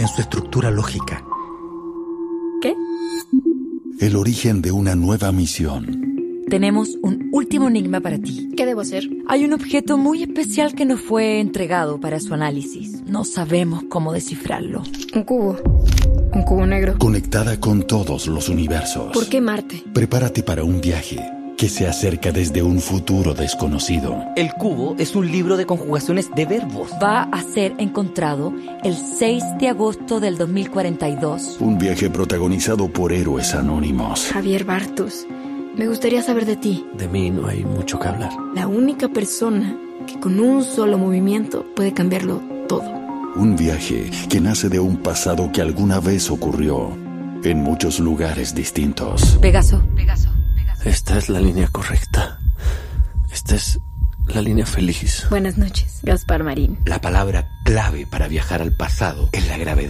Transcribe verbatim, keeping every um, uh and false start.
en su estructura lógica. ¿Qué? El origen de una nueva misión. Tenemos un último enigma para ti. ¿Qué debo hacer? Hay un objeto muy especial que nos fue entregado para su análisis. No sabemos cómo descifrarlo. Un cubo. Un cubo negro. Conectada con todos los universos. ¿Por qué Marte? Prepárate para un viaje que se acerca desde un futuro desconocido. El cubo es un libro de conjugaciones de verbos. Va a ser encontrado el seis de agosto del dos mil cuarenta y dos. Un viaje protagonizado por héroes anónimos. Javier Bartus, me gustaría saber de ti. De mí no hay mucho que hablar. La única persona que con un solo movimiento puede cambiarlo todo. Un viaje que nace de un pasado que alguna vez ocurrió en muchos lugares distintos. Pegaso. Pegaso. Esta es la línea correcta. Esta es la línea feliz. Buenas noches, Gaspar Marín. La palabra clave para viajar al pasado es la gravedad.